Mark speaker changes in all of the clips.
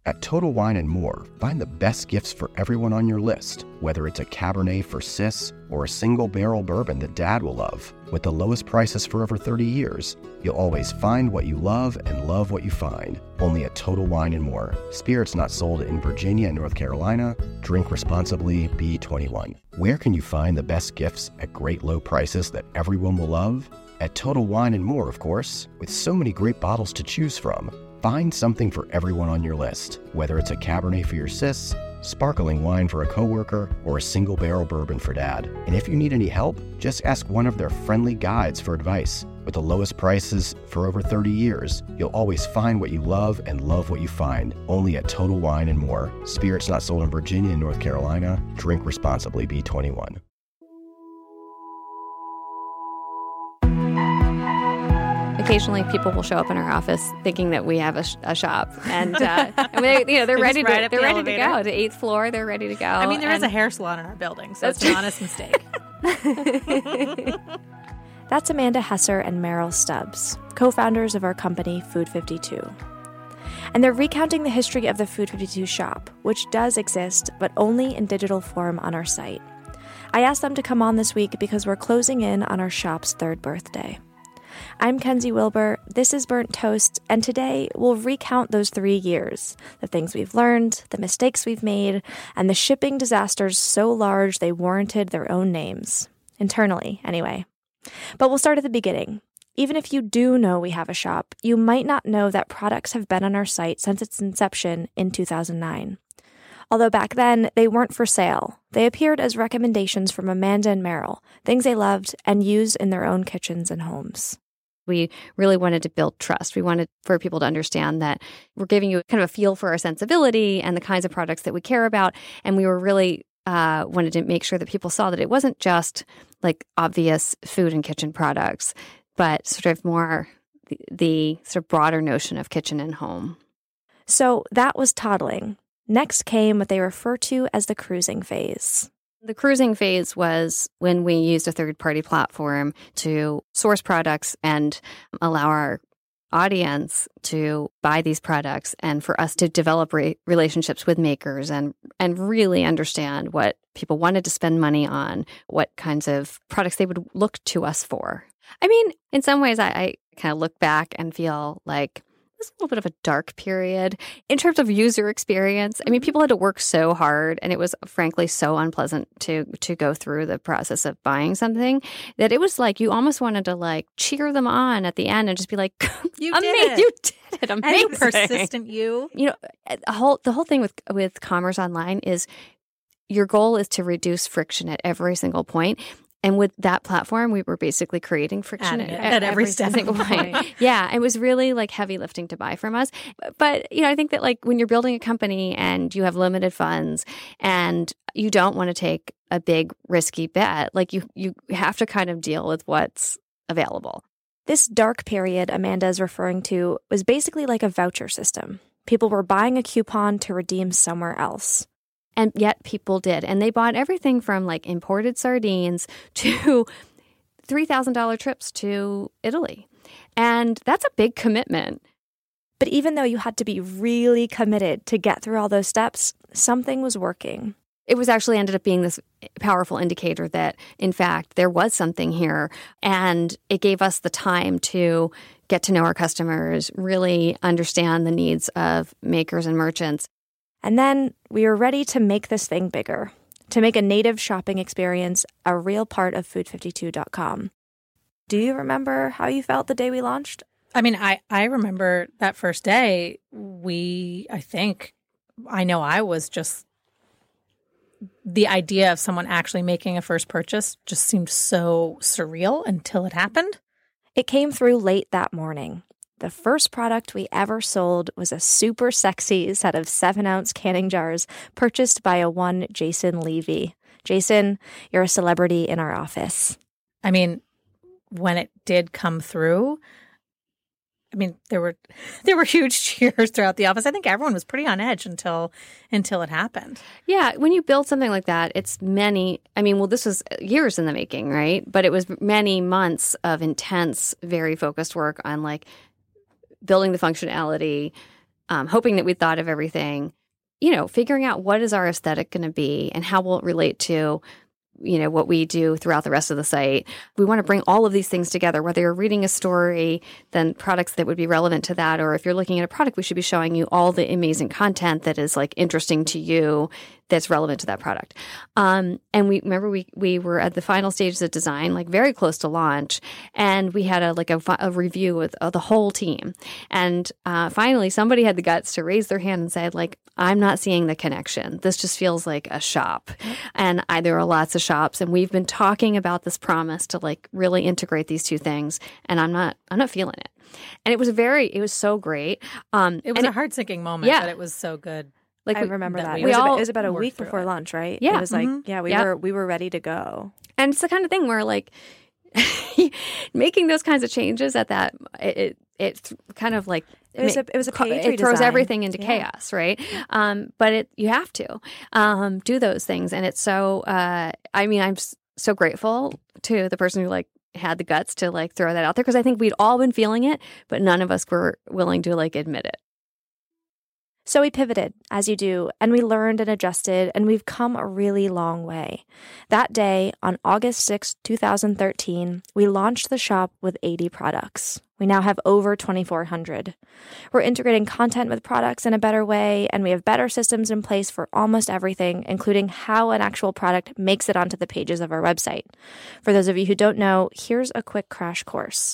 Speaker 1: At Total Wine & More, find the best gifts for everyone on your list, whether it's a Cabernet for sis or a single barrel bourbon that Dad will love. With the lowest prices for over 30 years, you'll always find what you love and love what you find. Only at Total Wine & More. Spirits not sold in Virginia and North Carolina. Drink responsibly. Be 21. Where can you find the best gifts at great low prices that everyone will love? At Total Wine & More, of course. With so many great bottles to choose from. Find something for everyone on your list, whether it's a Cabernet for your sis, sparkling wine for a coworker, or a single barrel bourbon for Dad. And if you need any help, just ask one of their friendly guides for advice. With the lowest prices for over 30 years, you'll always find what you love and love what you find. Only at Total Wine & More. Spirits not sold in Virginia and North Carolina. Drink responsibly. Be 21.
Speaker 2: Occasionally, people will show up in our office thinking that we have a shop, and they're ready to go to 8th floor. They're ready to go.
Speaker 3: I mean, there is a hair salon in our building, so it's an honest mistake.
Speaker 4: That's Amanda Hesser and Meryl Stubbs, co-founders of our company, Food 52. And they're recounting the history of the Food 52 shop, which does exist, but only in digital form on our site. I asked them to come on this week because we're closing in on our shop's 3rd birthday. I'm Kenzie Wilbur, this is Burnt Toast, and today we'll recount those 3 years, the things we've learned, the mistakes we've made, and the shipping disasters so large they warranted their own names. Internally, anyway. But we'll start at the beginning. Even if you do know we have a shop, you might not know that products have been on our site since its inception in 2009. Although back then, they weren't for sale. They appeared as recommendations from Amanda and Meryl, things they loved and used in their own kitchens and homes.
Speaker 2: We really wanted to build trust. We wanted for people to understand that we're giving you kind of a feel for our sensibility and the kinds of products that we care about. And we were really wanted to make sure that people saw that it wasn't just like obvious food and kitchen products, but sort of more the sort of broader notion of kitchen and home.
Speaker 4: So that was toddling. Next came what they refer to as the cruising phase.
Speaker 2: The cruising phase was when we used a third-party platform to source products and allow our audience to buy these products and for us to develop relationships with makers and really understand what people wanted to spend money on, what kinds of products they would look to us for. I mean, in some ways, I kind of look back and feel like it was a little bit of a dark period in terms of user experience. I mean, people had to work so hard, and it was frankly so unpleasant to go through the process of buying something that it was like you almost wanted to like cheer them on at the end and just be like,
Speaker 3: "You did it! You
Speaker 2: did it! Amazing,
Speaker 3: and persistent you."
Speaker 2: You know, the whole thing with commerce online is your goal is to reduce friction at every single point. And with that platform, we were basically creating friction at every single point. Yeah, it was really like heavy lifting to buy from us. But, you know, I think that like when you're building a company and you have limited funds and you don't want to take a big risky bet, like you have to kind of deal with what's available.
Speaker 4: This dark period Amanda is referring to was basically like a voucher system. People were buying a coupon to redeem somewhere else.
Speaker 2: And yet people did. And they bought everything from like imported sardines to $3,000 trips to Italy. And that's a big commitment.
Speaker 4: But even though you had to be really committed to get through all those steps, something was working.
Speaker 2: It was actually ended up being this powerful indicator that, in fact, there was something here. And it gave us the time to get to know our customers, really understand the needs of makers and merchants.
Speaker 4: And then we were ready to make this thing bigger, to make a native shopping experience a real part of food52.com. Do you remember how you felt the day we launched?
Speaker 3: I mean, I remember that first day, I was just, the idea of someone actually making a first purchase just seemed so surreal until it happened.
Speaker 4: It came through late that morning. The first product we ever sold was a super sexy set of 7-ounce canning jars purchased by a one Jason Levy. Jason, you're a celebrity in our office.
Speaker 3: I mean, when it did come through, I mean, there were huge cheers throughout the office. I think everyone was pretty on edge until it happened.
Speaker 2: Yeah, when you build something like that, it's this was years in the making, right? But it was many months of intense, very focused work on like building the functionality, hoping that we'd thought of everything, figuring out what is our aesthetic going to be and how will it relate to what we do throughout the rest of the site. We want to bring all of these things together, whether you're reading a story, then products that would be relevant to that, or if you're looking at a product, we should be showing you all the amazing content that is like interesting to you that's relevant to that product. And we were at the final stages of design, like very close to launch, and we had a review with the whole team. And finally, somebody had the guts to raise their hand and said, like, I'm not seeing the connection. This just feels like a shop. And there are lots of shops, and we've been talking about this promise to like really integrate these two things, and I'm not feeling it. And it was so great.
Speaker 3: It was a heart-sinking moment, but it was so good.
Speaker 4: Like I remember that. It was about a week before launch, right?
Speaker 2: Yeah.
Speaker 4: It was like, we were ready to go.
Speaker 2: And it's the kind of thing where like making those kinds of changes at that, it kind of like
Speaker 4: it was a page redesign.
Speaker 2: It throws everything into chaos, right? But you have to do those things, and it's so. I'm so grateful to the person who like had the guts to like throw that out there, because I think we'd all been feeling it, but none of us were willing to like admit it.
Speaker 4: So we pivoted, as you do, and we learned and adjusted, and we've come a really long way. That day, on August 6, 2013, we launched the shop with 80 products. We now have over 2,400. We're integrating content with products in a better way, and we have better systems in place for almost everything, including how an actual product makes it onto the pages of our website. For those of you who don't know, here's a quick crash course.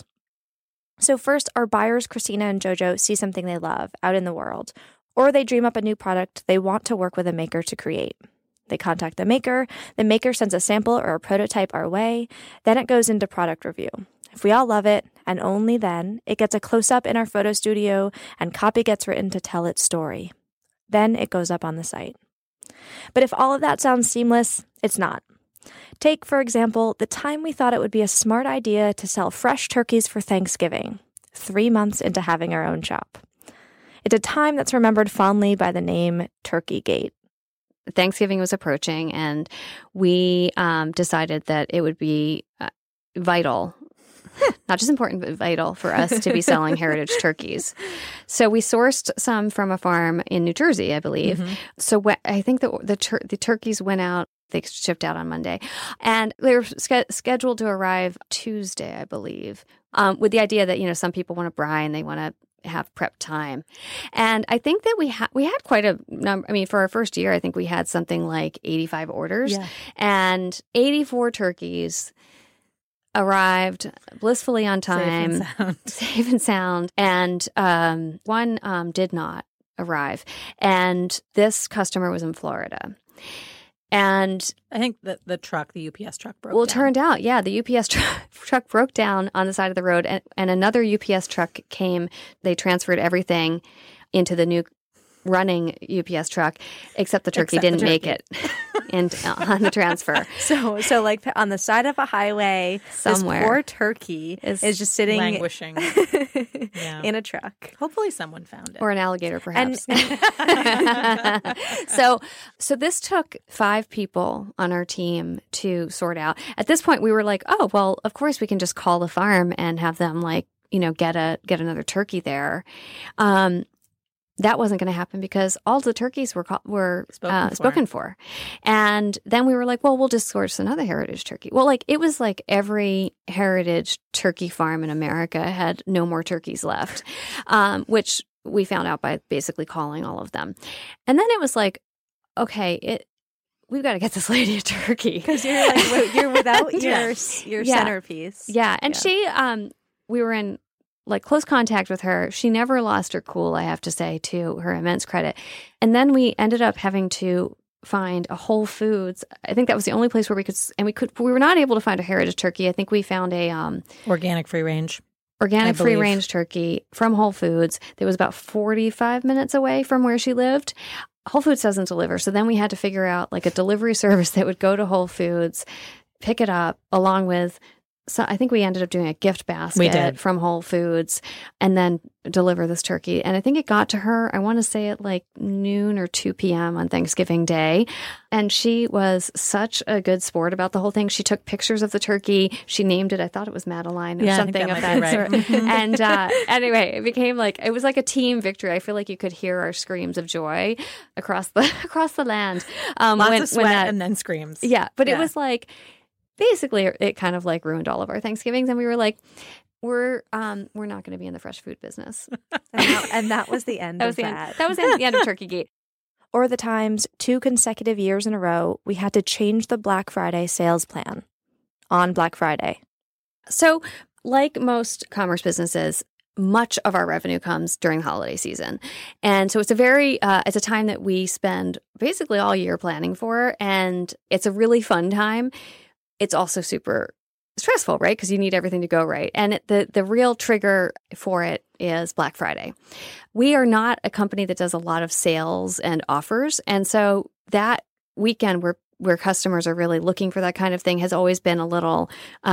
Speaker 4: So first, our buyers, Christina and Jojo, see something they love out in the world, or they dream up a new product they want to work with a maker to create. They contact the maker sends a sample or a prototype our way, then it goes into product review. If we all love it, and only then, it gets a close-up in our photo studio and copy gets written to tell its story. Then it goes up on the site. But if all of that sounds seamless, it's not. Take, for example, the time we thought it would be a smart idea to sell fresh turkeys for Thanksgiving, 3 months into having our own shop. It's a time that's remembered fondly by the name Turkeygate.
Speaker 2: Thanksgiving was approaching, and we decided that it would be vital, not just important, but vital for us to be selling heritage turkeys. So we sourced some from a farm in New Jersey, I believe. Mm-hmm. So I think that the turkeys went out. They shipped out on Monday, and they were scheduled to arrive Tuesday, I believe, with the idea that some people want to brine, they want to have prep time. And I think that we had quite a number. I mean, for our first year, I think we had something like 85 orders, and 84 turkeys arrived blissfully on time, safe and sound, and one did not arrive. And this customer was in Florida. And
Speaker 3: I think that the UPS truck broke down.
Speaker 2: Well, it turned out, the UPS truck broke down on the side of the road, and another UPS truck came. They transferred everything into the new running UPS truck, except the turkey didn't make it on the transfer.
Speaker 4: So like on the side of a highway,
Speaker 2: somewhere,
Speaker 4: this poor turkey is just sitting
Speaker 3: languishing
Speaker 4: in a truck.
Speaker 3: Hopefully someone found it.
Speaker 2: Or an alligator, perhaps. So this took 5 people on our team to sort out. At this point, we were like, oh, well, of course we can just call the farm and have them get another turkey there. That wasn't going to happen because all the turkeys were spoken for. And then we were like, well, we'll just source another heritage turkey. Well, it was like every heritage turkey farm in America had no more turkeys left, which we found out by basically calling all of them. And then it was like, okay, we've got to get this lady a turkey.
Speaker 4: Because you're without your centerpiece.
Speaker 2: Yeah. And she, we were in close contact with her. She never lost her cool, I have to say, to her immense credit. And then we ended up having to find a Whole Foods. I think that was the only place where we were not able to find a heritage turkey. I think we found a
Speaker 3: organic free range
Speaker 2: turkey from Whole Foods that was about 45 minutes away from where she lived. Whole Foods doesn't deliver. So then we had to figure out a delivery service that would go to Whole Foods, pick it up along with. So I think we ended up doing a gift basket from Whole Foods, and then deliver this turkey. And I think it got to her, I want to say at like noon or 2 p.m. on Thanksgiving Day. And she was such a good sport about the whole thing. She took pictures of the turkey. She named it, I thought it was Madeline or something of that sort. And anyway, it was like a team victory. I feel like you could hear our screams of joy across the land.
Speaker 3: Lots of sweat and then screams.
Speaker 2: Yeah. But it was like, basically it kind of like ruined all of our Thanksgivings. And we were like, we're not going to be in the fresh food business.
Speaker 4: And that was the end of that.
Speaker 2: That was the end of Turkeygate.
Speaker 4: Or the times 2 consecutive years in a row, we had to change the Black Friday sales plan on Black Friday.
Speaker 2: So like most commerce businesses, much of our revenue comes during the holiday season. And so it's it's a time that we spend basically all year planning for. And it's a really fun time. It's also super stressful, right? Because you need everything to go right. And the real trigger for it is Black Friday. We are not a company that does a lot of sales and offers. And so that weekend where customers are really looking for that kind of thing has always been a little,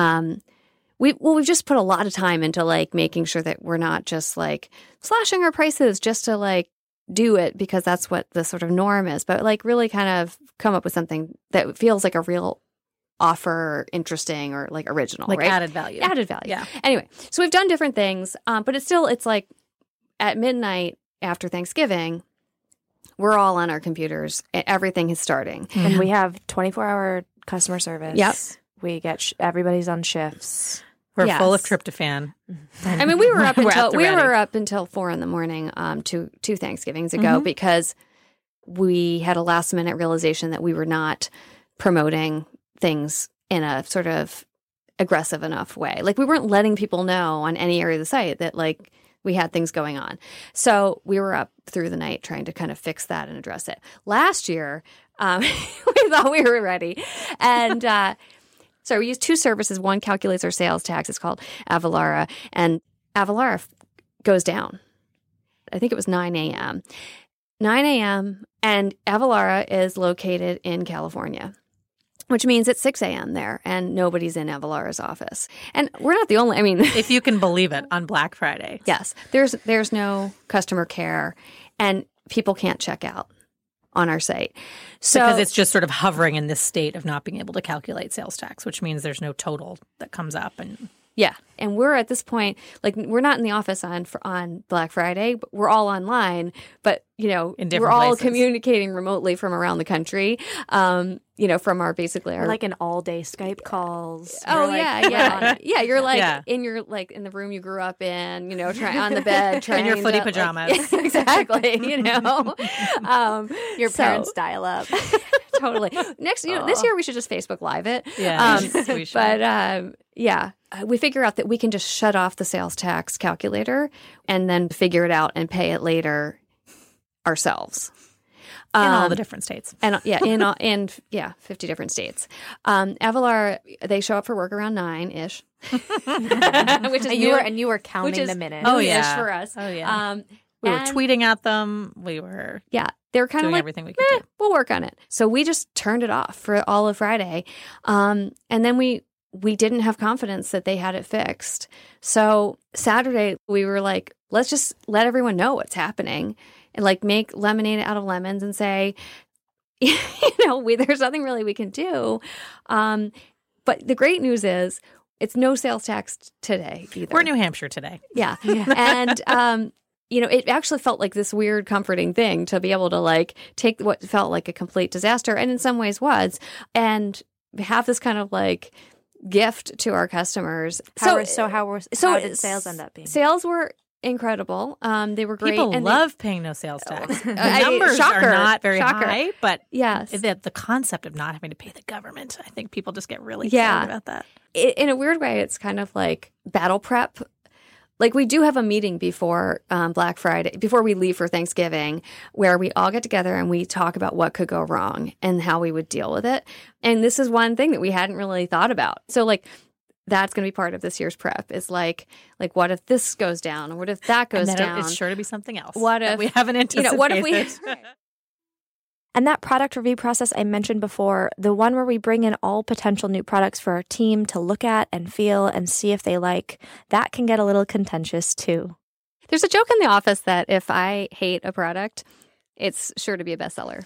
Speaker 2: we've just put a lot of time into like making sure that we're not just like slashing our prices just to like do it because that's what the sort of norm is, but like really kind of come up with something that feels like a real offer, interesting or like original,
Speaker 3: like
Speaker 2: right?
Speaker 3: Added value.
Speaker 2: Yeah. Anyway, so we've done different things, but it's like at midnight after Thanksgiving, we're all on our computers. Everything is starting.
Speaker 4: Mm-hmm. And we have 24-hour customer service.
Speaker 2: Yep.
Speaker 4: We get everybody's on shifts.
Speaker 3: We're full of tryptophan.
Speaker 2: I mean, we were up until 4 a.m. two Thanksgivings ago because we had a last minute realization that we were not promoting things in a sort of aggressive enough way. Like we weren't letting people know on any area of the site that like we had things going on. So we were up through the night trying to kind of fix that and address it. Last year, we thought we were ready. And so we used 2 services. One calculates our sales tax. It's called Avalara. And Avalara goes down. I think it was 9 a.m. 9 a.m. And Avalara is located in California, which means it's 6 a.m. there and nobody's in Avalara's office. And we're not the only,
Speaker 3: if you can believe it, on Black Friday.
Speaker 2: Yes. There's no customer care and people can't check out on our site. So,
Speaker 3: because it's just sort of hovering in this state of not being able to calculate sales tax, which means there's no total that comes up. And
Speaker 2: yeah. And we're at this point, like we're not in the office on Black Friday, but we're all online, but we're all
Speaker 3: places.
Speaker 2: communicating remotely from around the country. From our
Speaker 4: like an all-day Skype calls.
Speaker 2: Oh, yeah. You're like in your in the room you grew up in, trying on the bed, trying
Speaker 3: in your footy pajamas.
Speaker 2: Exactly.
Speaker 4: Your parents dial up.
Speaker 2: Totally. This year we should just Facebook Live it.
Speaker 3: Yeah, we should.
Speaker 2: But we figure out that we can just shut off the sales tax calculator and then figure it out and pay it later ourselves.
Speaker 3: In all the different states.
Speaker 2: And 50 different states. Avalara, they show up for work around 9-ish. Which is
Speaker 4: you were counting the minutes.
Speaker 2: Oh, yeah. For us.
Speaker 3: Oh, yeah. We were tweeting at them. We were
Speaker 2: they were kind of like,
Speaker 3: everything we could do.
Speaker 2: We'll work on it. So we just turned it off for all of Friday. And then we didn't have confidence that they had it fixed. So Saturday, we were like, let's just let everyone know what's happening and like make lemonade out of lemons and say, there's nothing really we can do. But the great news is it's no sales tax today either.
Speaker 3: We're New Hampshire today.
Speaker 2: Yeah. And, it actually felt like this weird comforting thing to be able to like take what felt like a complete disaster and in some ways was and have this kind of like gift to our customers.
Speaker 4: How did sales end up being?
Speaker 2: Sales were incredible. They were great.
Speaker 3: People love paying no sales tax. The numbers are not very high, but
Speaker 2: yes,
Speaker 3: the concept of not having to pay the government, I think people just get really excited about that.
Speaker 2: In a weird way, it's kind of like battle prep. Like we do have a meeting before Black Friday, before we leave for Thanksgiving, where we all get together and we talk about what could go wrong and how we would deal with it. And this is one thing that we hadn't really thought about. So like that's going to be part of this year's prep is like what if this goes down or what if that goes down?
Speaker 3: It's sure to be something else.
Speaker 2: What if
Speaker 3: we haven't anticipated?
Speaker 2: What if we?
Speaker 4: And that product review process I mentioned before, the one where we bring in all potential new products for our team to look at and feel and see if they like, that can get a little contentious too.
Speaker 2: There's a joke in the office that if I hate a product, it's sure to be a bestseller.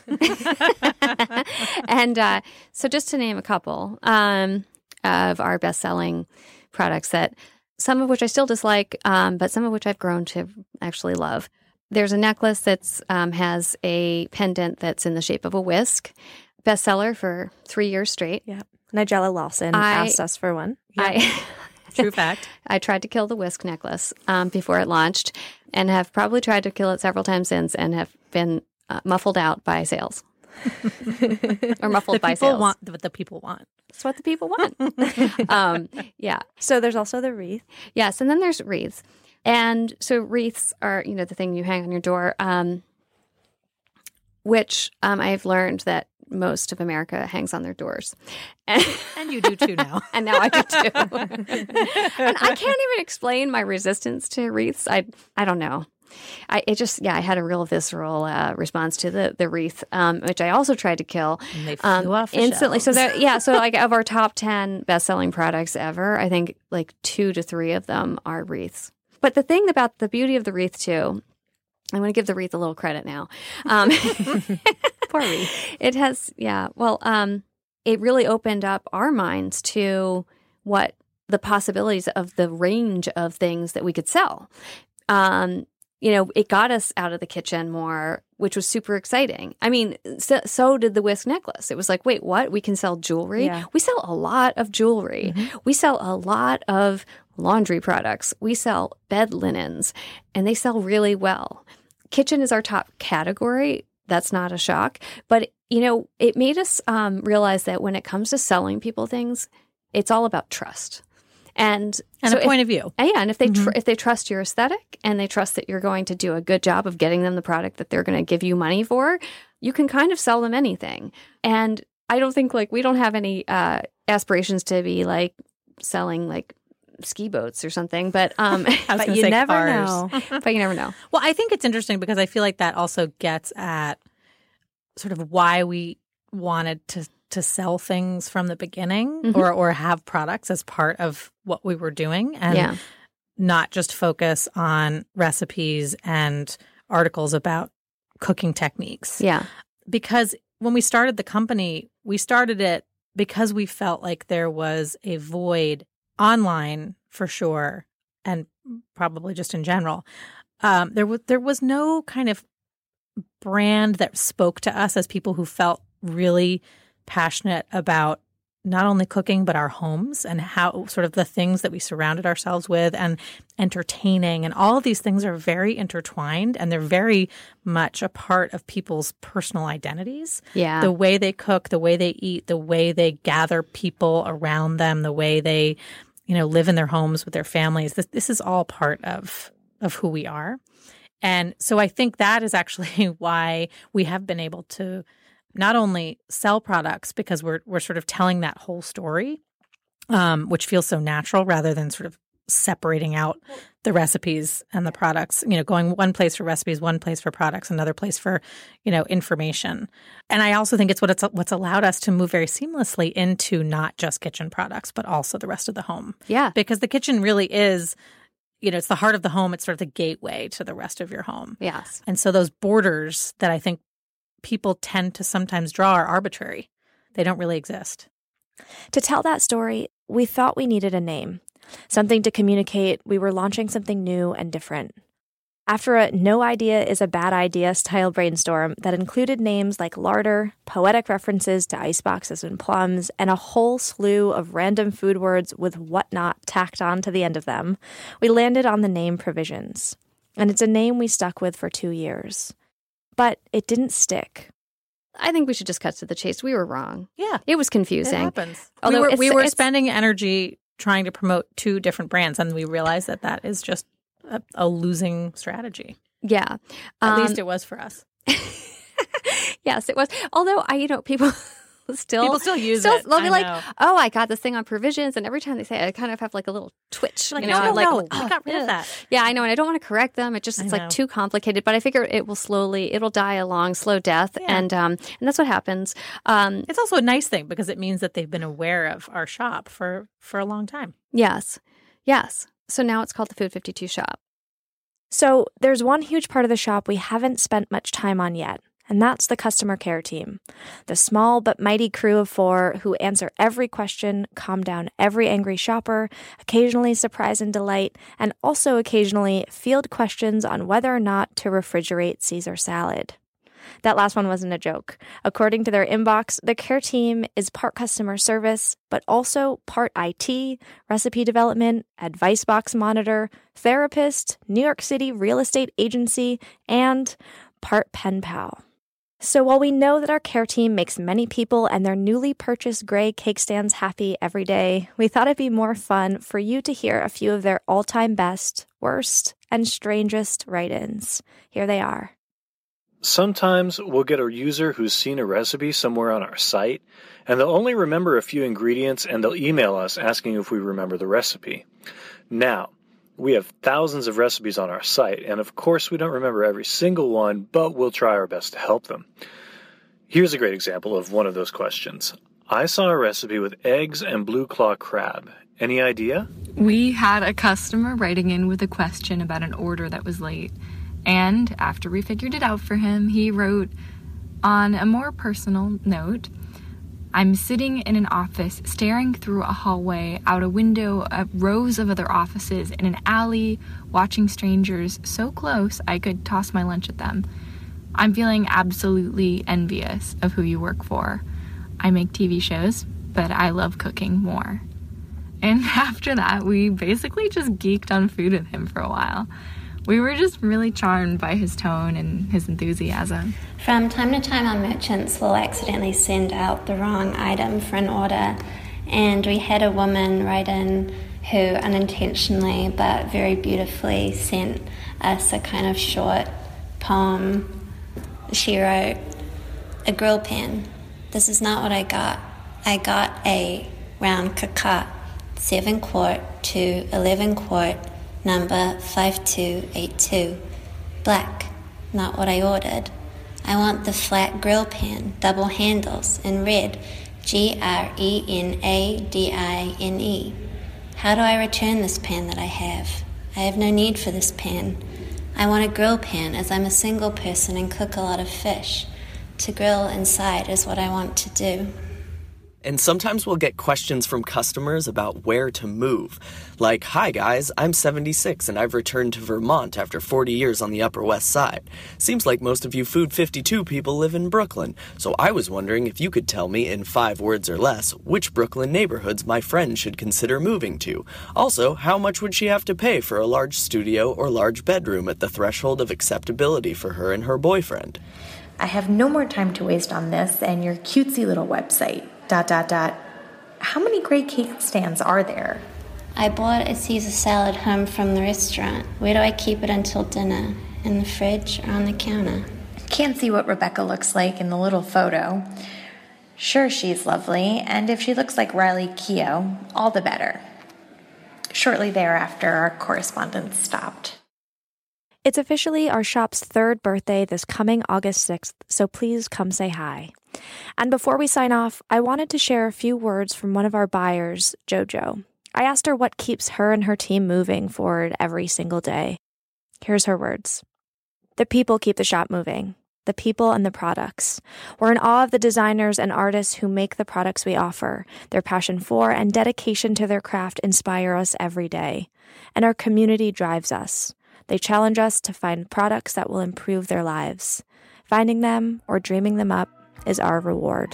Speaker 2: And so just to name a couple of our best-selling products, that some of which I still dislike, but some of which I've grown to actually love. There's a necklace that has a pendant that's in the shape of a whisk. Bestseller for 3 years straight.
Speaker 4: Yeah. Nigella Lawson asked us for one.
Speaker 3: True fact.
Speaker 2: I tried to kill the whisk necklace before it launched, and have probably tried to kill it several times since, and have been muffled out by sales. Or muffled by sales.
Speaker 3: Want what the people want.
Speaker 2: That's what the people want. Yeah.
Speaker 4: So there's also the wreath.
Speaker 2: Yes, and then there's wreaths. And so wreaths are, the thing you hang on your door, which I've learned that most of America hangs on their doors.
Speaker 3: And you do too now.
Speaker 2: And now I do too. And I can't even explain my resistance to wreaths. I don't know. I had a real visceral response to the wreath, which I also tried to kill.
Speaker 3: And they flew off the
Speaker 2: instantly.
Speaker 3: shelves.
Speaker 2: So like of our top 10 best-selling products ever, I think like 2 to 3 of them are wreaths. But the thing about the beauty of the wreath too, I'm going to give the wreath a little credit now.
Speaker 3: Poor wreath.
Speaker 2: It has, it really opened up our minds to what the possibilities of the range of things that we could sell. It got us out of the kitchen more, which was super exciting. I mean, so did the whisk necklace. It was like, wait, what? We can sell jewelry?
Speaker 4: Yeah.
Speaker 2: We sell a lot of jewelry. Mm-hmm. We sell a lot of laundry products. We sell bed linens, and they sell really well. Kitchen is our top category. That's not a shock. But, it made us realize that when it comes to selling people things, it's all about trust. And
Speaker 3: a point of view.
Speaker 2: And if they if they trust your aesthetic, and they trust that you're going to do a good job of getting them the product that they're going to give you money for, you can kind of sell them anything. And I don't think we don't have any aspirations to be like selling like ski boats or something, but
Speaker 4: but you never know.
Speaker 2: But you never know.
Speaker 3: Well, I think it's interesting because I feel like that also gets at sort of why we wanted to sell things from the beginning, or have products as part of what we were doing, and not just focus on recipes and articles about cooking techniques.
Speaker 2: Yeah.
Speaker 3: Because when we started the company, we started it because we felt like there was a void online, for sure, and probably just in general. There was no kind of brand that spoke to us as people who felt really passionate about not only cooking, but our homes and how sort of the things that we surrounded ourselves with, and entertaining. And all of these things are very intertwined, and they're very much a part of people's personal identities.
Speaker 2: Yeah.
Speaker 3: The way they cook, the way they eat, the way they gather people around them, the way they, live in their homes with their families. This is all part of who we are. And so I think that is actually why we have been able to not only sell products, because we're sort of telling that whole story, which feels so natural, rather than sort of separating out the recipes and the products, going one place for recipes, one place for products, another place for, information. And I also think it's what's allowed us to move very seamlessly into not just kitchen products, but also the rest of the home.
Speaker 2: Yeah.
Speaker 3: Because the kitchen really is, it's the heart of the home. It's sort of the gateway to the rest of your home.
Speaker 2: Yes.
Speaker 3: And so those borders that I think people tend to sometimes draw are arbitrary. They don't really exist.
Speaker 4: To tell that story, we thought we needed a name, something to communicate we were launching something new and different. After a no idea is a bad idea style brainstorm that included names like larder, poetic references to iceboxes and plums, and a whole slew of random food words with whatnot tacked on to the end of them, we landed on the name Provisions. And it's a name we stuck with for 2 years. But it didn't stick.
Speaker 2: I think we should just cut to the chase. We were wrong.
Speaker 3: Yeah.
Speaker 2: It was confusing.
Speaker 3: It happens.
Speaker 2: Although
Speaker 3: we were spending energy trying to promote 2 different brands, and we realized that is just a losing strategy.
Speaker 2: Yeah.
Speaker 3: At least it was for us.
Speaker 2: Yes, it was. Although, people still use it. They'll be like, oh, I got this thing on Provisions. And every time they say it, I kind of have like a little twitch.
Speaker 3: Like, no, I got rid of that.
Speaker 2: Yeah, I know. And I don't want to correct them. It's like too complicated. But I figure it'll die a long, slow death. Yeah. And that's what happens.
Speaker 3: It's also a nice thing because it means that they've been aware of our shop for a long time.
Speaker 2: Yes. Yes. So now it's called the Food 52 Shop.
Speaker 4: So there's one huge part of the shop we haven't spent much time on yet, and that's the customer care team. The small but mighty crew of 4 who answer every question, calm down every angry shopper, occasionally surprise and delight, and also occasionally field questions on whether or not to refrigerate Caesar salad. That last one wasn't a joke. According to their inbox, the care team is part customer service, but also part IT, recipe development, advice box monitor, therapist, New York City real estate agency, and part pen pal. So while we know that our care team makes many people and their newly purchased gray cake stands happy every day, we thought it'd be more fun for you to hear a few of their all-time best, worst, and strangest write-ins. Here they are.
Speaker 5: Sometimes we'll get a user who's seen a recipe somewhere on our site, and they'll only remember a few ingredients, and they'll email us asking if we remember the recipe. Now, we have thousands of recipes on our site, and of course we don't remember every single one, but we'll try our best to help them. Here's a great example of one of those questions. I saw a recipe with eggs and blue claw crab. Any idea?
Speaker 6: We had a customer writing in with a question about an order that was late. And after we figured it out for him, he wrote, on a more personal note, I'm sitting in an office staring through a hallway out a window at rows of other offices in an alley, watching strangers so close I could toss my lunch at them. I'm feeling absolutely envious of who you work for. I make TV shows, but I love cooking more. And after that, we basically just geeked on food with him for a while. We were just really charmed by his tone and his enthusiasm.
Speaker 7: From time to time, our merchants will accidentally send out the wrong item for an order, and we had a woman write in who unintentionally but very beautifully sent us a kind of short poem. She wrote, a grill pan. This is not what I got. I got a round caca, 7 quart to 11 quart, number 5282. Black, not what I ordered. I want the flat grill pan, double handles, in red, GRENADINE. How do I return this pan that I have? I have no need for this pan. I want a grill pan as I'm a single person and cook a lot of fish. To grill inside is what I want to do.
Speaker 8: And sometimes we'll get questions from customers about where to move. Like, hi guys, I'm 76 and I've returned to Vermont after 40 years on the Upper West Side. Seems like most of you Food 52 people live in Brooklyn, so I was wondering if you could tell me in 5 words or less which Brooklyn neighborhoods my friend should consider moving to. Also, how much would she have to pay for a large studio or large bedroom at the threshold of acceptability for her and her boyfriend?
Speaker 9: I have no more time to waste on this and your cutesy little website. ... How many great cake stands are there?
Speaker 7: I bought a Caesar salad home from the restaurant. Where do I keep it until dinner? In the fridge or on the counter?
Speaker 9: Can't see what Rebecca looks like in the little photo. Sure, she's lovely, and if she looks like Riley Keough, all the better. Shortly thereafter, our correspondence stopped.
Speaker 4: It's officially our shop's 3rd birthday this coming August 6th, so please come say hi. And before we sign off, I wanted to share a few words from one of our buyers, JoJo. I asked her what keeps her and her team moving forward every single day. Here's her words. The people keep the shop moving. The people and the products. We're in awe of the designers and artists who make the products we offer. Their passion for and dedication to their craft inspire us every day. And our community drives us. They challenge us to find products that will improve their lives. Finding them or dreaming them up is our reward.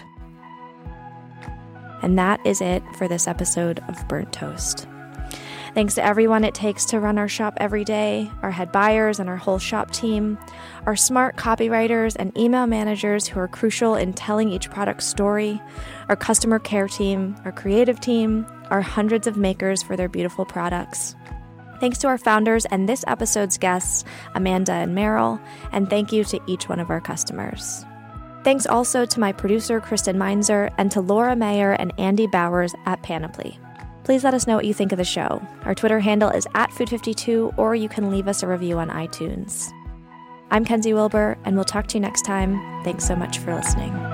Speaker 4: And that is it for this episode of Burnt Toast. Thanks to everyone it takes to run our shop every day, our head buyers and our whole shop team, our smart copywriters and email managers who are crucial in telling each product's story, our customer care team, our creative team, our hundreds of makers for their beautiful products. Thanks to our founders and this episode's guests, Amanda and Meryl, and thank you to each one of our customers. Thanks also to my producer, Kristen Meinzer, and to Laura Mayer and Andy Bowers at Panoply. Please let us know what you think of the show. Our Twitter handle is @Food52, or you can leave us a review on iTunes. I'm Kenzie Wilbur, and we'll talk to you next time. Thanks so much for listening.